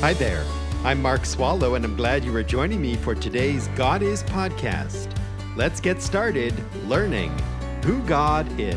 Hi there. I'm Mark Swallow, and I'm glad you are joining me for today's God Is podcast. Let's get started learning who God is.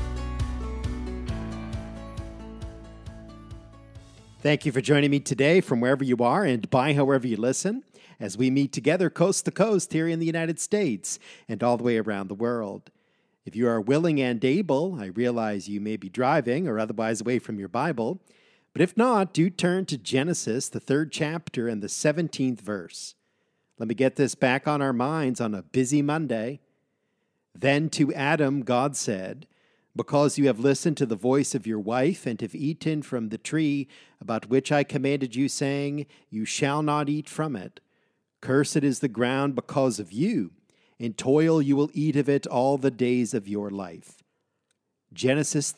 Thank you for joining me today from wherever you are and by however you listen, as we meet together coast to coast here in the United States and all the way around the world. If you are willing and able, I realize you may be driving or otherwise away from your Bible, but if not, do turn to Genesis, the 3rd chapter and the 17th verse. Let me get this back on our minds on a busy Monday. Then to Adam God said, "Because you have listened to the voice of your wife and have eaten from the tree about which I commanded you, saying, 'You shall not eat from it,' cursed is the ground because of you. In toil you will eat of it all the days of your life." Genesis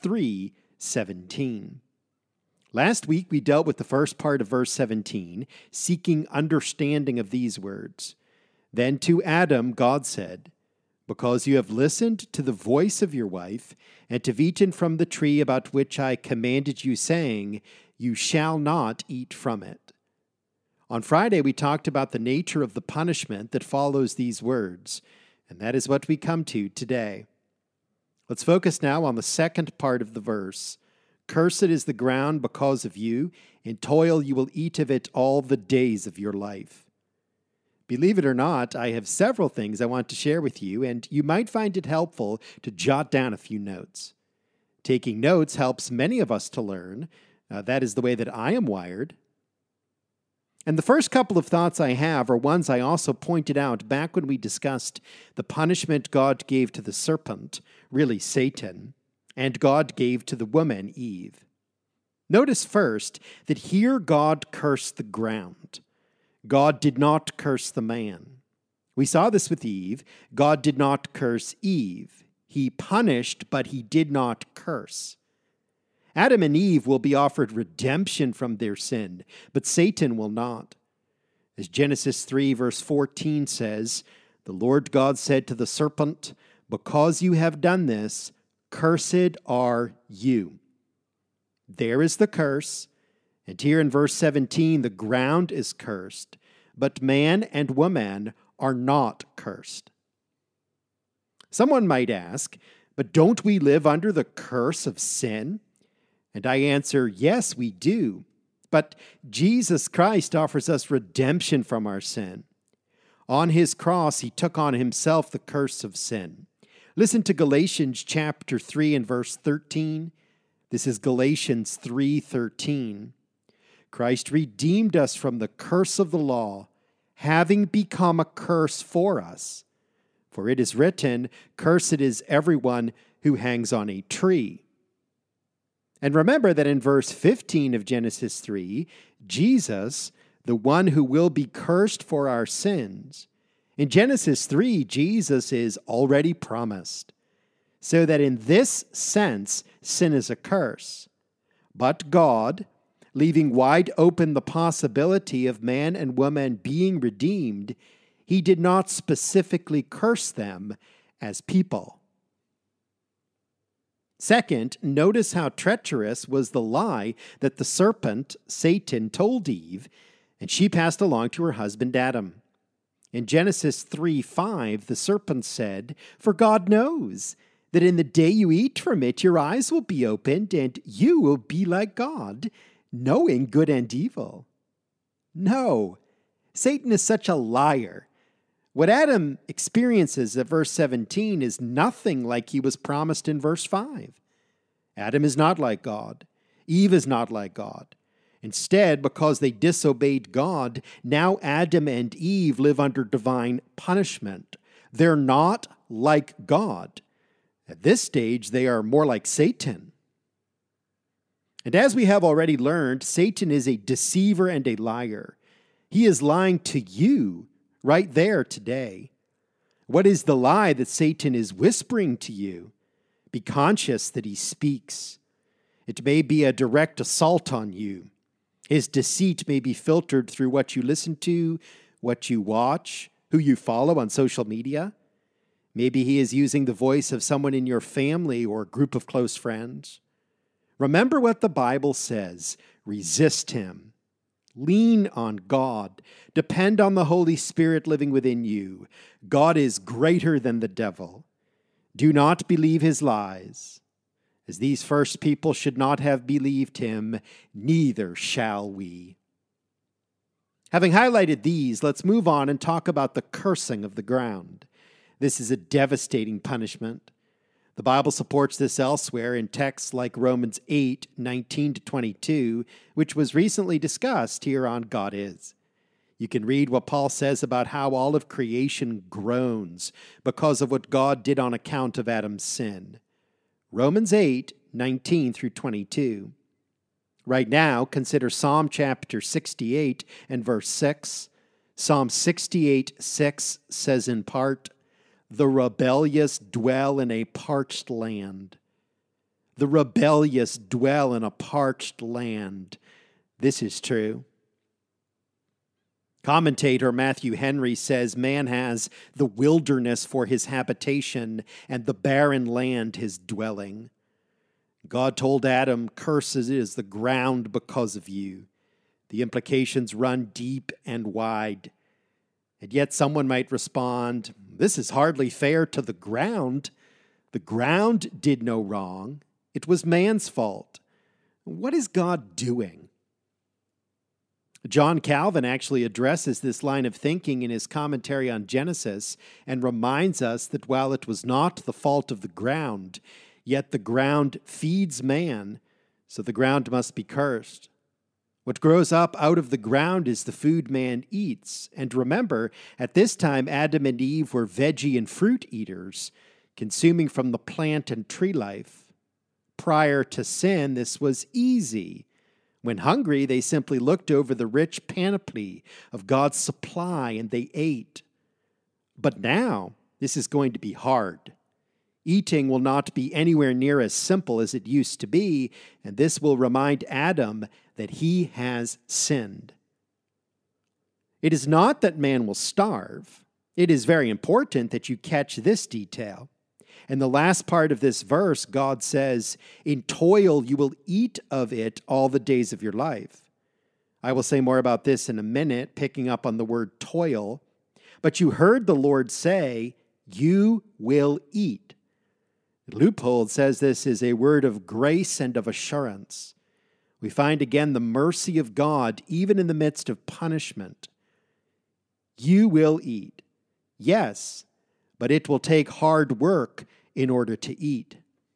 3:17. Last week, we dealt with the first part of verse 17, seeking understanding of these words. Then to Adam, God said, "Because you have listened to the voice of your wife, and have eaten from the tree about which I commanded you, saying, 'You shall not eat from it.'" On Friday, we talked about the nature of the punishment that follows these words, and that is what we come to today. Let's focus now on the second part of the verse. "Cursed is the ground because of you. In toil you will eat of it all the days of your life." Believe it or not, I have several things I want to share with you, and you might find it helpful to jot down a few notes. Taking notes helps many of us to learn. That is the way that I am wired. And the first couple of thoughts I have are ones I also pointed out back when we discussed the punishment God gave to the serpent, really Satan, and God gave to the woman, Eve. Notice first that here God cursed the ground. God did not curse the man. We saw this with Eve. God did not curse Eve. He punished, but he did not curse. Adam and Eve will be offered redemption from their sin, but Satan will not. As Genesis 3 verse 14 says, "The Lord God said to the serpent, 'Because you have done this, cursed are you.'" There is the curse. And here in verse 17, the ground is cursed, but man and woman are not cursed. Someone might ask, but don't we live under the curse of sin? And I answer, yes, we do. But Jesus Christ offers us redemption from our sin. On his cross, he took on himself the curse of sin. Listen to Galatians chapter 3 and verse 13. This is Galatians 3:13. "Christ redeemed us from the curse of the law, having become a curse for us. For it is written, 'Cursed is everyone who hangs on a tree.'" And remember that in verse 15 of Genesis 3, Jesus, the one who will be cursed for our sins, in Genesis 3, Jesus is already promised, so that in this sense, sin is a curse. But God, leaving wide open the possibility of man and woman being redeemed, he did not specifically curse them as people. Second, notice how treacherous was the lie that the serpent, Satan, told Eve, and she passed along to her husband Adam. In Genesis 3:5, the serpent said, "For God knows that in the day you eat from it, your eyes will be opened, and you will be like God, knowing good and evil." No, Satan is such a liar. What Adam experiences at verse 17 is nothing like he was promised in verse 5. Adam is not like God. Eve is not like God. Instead, because they disobeyed God, now Adam and Eve live under divine punishment. They're not like God. At this stage, they are more like Satan. And as we have already learned, Satan is a deceiver and a liar. He is lying to you right there today. What is the lie that Satan is whispering to you? Be conscious that he speaks. It may be a direct assault on you. His deceit may be filtered through what you listen to, what you watch, who you follow on social media. Maybe he is using the voice of someone in your family or group of close friends. Remember what the Bible says. Resist him, Lean on God. Depend on the Holy Spirit living within you. God is greater than the devil. Do not believe his lies. As these first people should not have believed him, neither shall we. Having highlighted these, let's move on and talk about the cursing of the ground. This is a devastating punishment. The Bible supports this elsewhere in texts like Romans 8:19-22, which was recently discussed here on God Is. You can read what Paul says about how all of creation groans because of what God did on account of Adam's sin. Romans 8:19-22. Right now, consider Psalm chapter 68 and verse 6. Psalm 68:6 says in part, "The rebellious dwell in a parched land." The rebellious dwell in a parched land. This is true. Commentator Matthew Henry says man has the wilderness for his habitation and the barren land his dwelling. God told Adam, "Cursed is the ground because of you." The implications run deep and wide. And yet someone might respond, this is hardly fair to the ground. The ground did no wrong. It was man's fault. What is God doing? John Calvin actually addresses this line of thinking in his commentary on Genesis and reminds us that while it was not the fault of the ground, yet the ground feeds man, so the ground must be cursed. What grows up out of the ground is the food man eats. And remember, at this time, Adam and Eve were veggie and fruit eaters, consuming from the plant and tree life. Prior to sin, this was easy. When hungry, they simply looked over the rich panoply of God's supply and they ate. But now, this is going to be hard. Eating will not be anywhere near as simple as it used to be, and this will remind Adam that he has sinned. It is not that man will starve. It is very important that you catch this detail. In the last part of this verse, God says, "In toil you will eat of it all the days of your life." I will say more about this in a minute, picking up on the word toil. But you heard the Lord say, "You will eat." Leupold says this is a word of grace and of assurance. We find again the mercy of God even in the midst of punishment. You will eat. Yes, but it will take hard work in order to eat.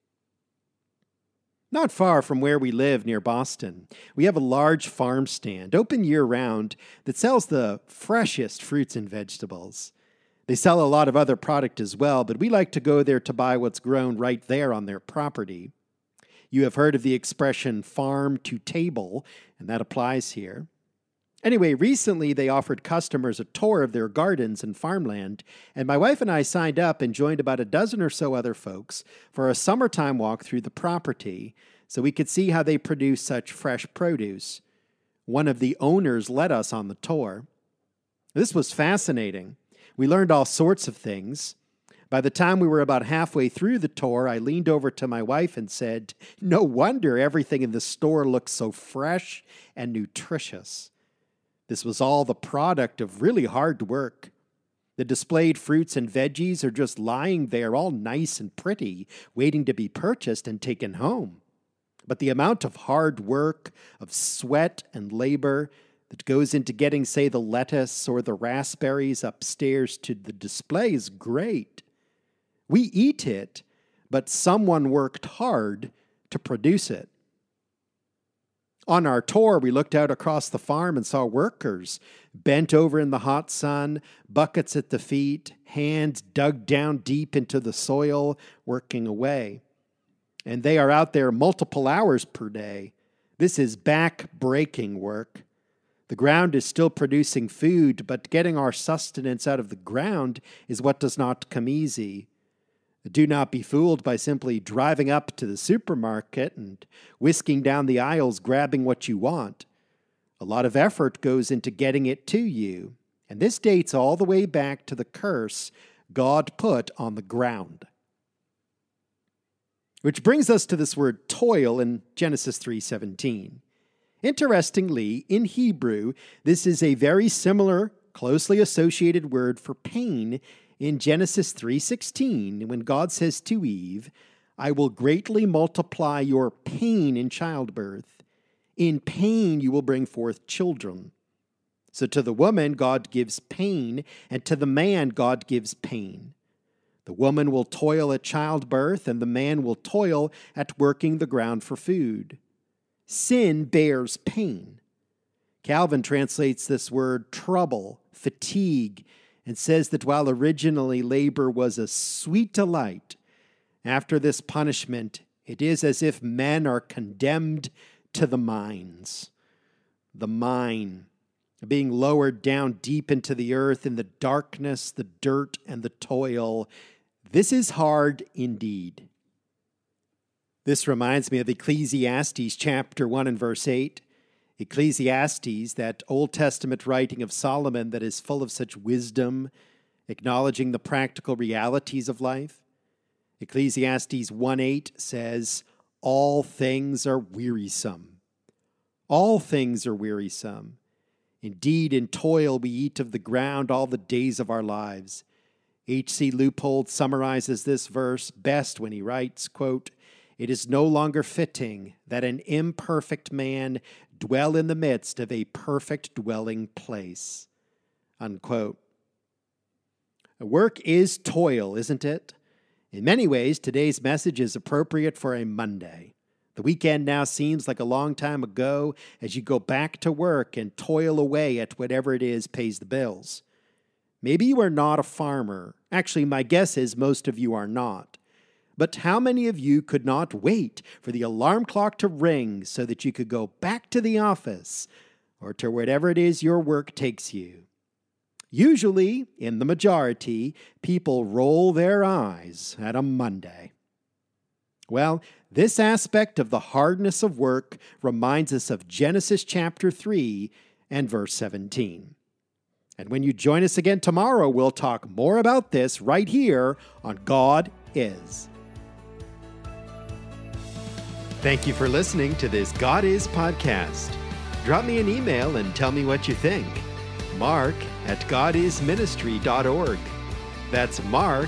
Not far from where we live near Boston, we have a large farm stand, open year-round, that sells the freshest fruits and vegetables. They sell a lot of other product as well, but we like to go there to buy what's grown right there on their property. You have heard of the expression farm to table, and that applies here. Anyway, recently they offered customers a tour of their gardens and farmland, and my wife and I signed up and joined about a dozen or so other folks for a summertime walk through the property so we could see how they produce such fresh produce. One of the owners led us on the tour. This was fascinating. We learned all sorts of things. By the time we were about halfway through the tour, I leaned over to my wife and said, "No wonder everything in the store looks so fresh and nutritious." This was all the product of really hard work. The displayed fruits and veggies are just lying there all nice and pretty, waiting to be purchased and taken home. But the amount of hard work, of sweat and labor that goes into getting, say, the lettuce or the raspberries upstairs to the display is great. We eat it, but someone worked hard to produce it. On our tour, we looked out across the farm and saw workers bent over in the hot sun, buckets at the feet, hands dug down deep into the soil, working away. And they are out there multiple hours per day. This is back-breaking work. The ground is still producing food, but getting our sustenance out of the ground is what does not come easy. Do not be fooled by simply driving up to the supermarket and whisking down the aisles grabbing what you want. A lot of effort goes into getting it to you, and this dates all the way back to the curse God put on the ground. Which brings us to this word toil in Genesis 3:17. Interestingly, in Hebrew, this is a very similar, closely associated word for pain in Genesis 3:16, when God says to Eve, "I will greatly multiply your pain in childbirth. In pain you will bring forth children." So to the woman, God gives pain, and to the man, God gives pain. The woman will toil at childbirth, and the man will toil at working the ground for food. Sin bears pain. Calvin translates this word trouble, fatigue, and says that while originally labor was a sweet delight, after this punishment, it is as if men are condemned to the mines. The mine, being lowered down deep into the earth in the darkness, the dirt, and the toil. This is hard indeed. This reminds me of Ecclesiastes chapter 1 and verse 8. Ecclesiastes, that Old Testament writing of Solomon that is full of such wisdom, acknowledging the practical realities of life. Ecclesiastes 1:8 says, "All things are wearisome. All things are wearisome. Indeed, in toil we eat of the ground all the days of our lives." H.C. Leupold summarizes this verse best when he writes, quote, "It is no longer fitting that an imperfect man dwell in the midst of a perfect dwelling place." Unquote. Work is toil, isn't it? In many ways, today's message is appropriate for a Monday. The weekend now seems like a long time ago as you go back to work and toil away at whatever it is pays the bills. Maybe you are not a farmer. Actually, my guess is most of you are not. But how many of you could not wait for the alarm clock to ring so that you could go back to the office or to whatever it is your work takes you? Usually, in the majority, people roll their eyes at a Monday. Well, this aspect of the hardness of work reminds us of Genesis chapter 3 and verse 17. And when you join us again tomorrow, we'll talk more about this right here on God Is. Thank you for listening to this God Is podcast. Drop me an email and tell me what you think. Mark@godisministry.org. That's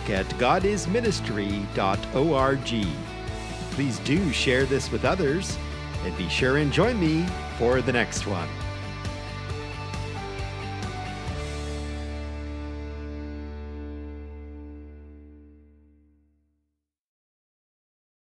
Mark@godisministry.org. Please do share this with others, and be sure and join me for the next one.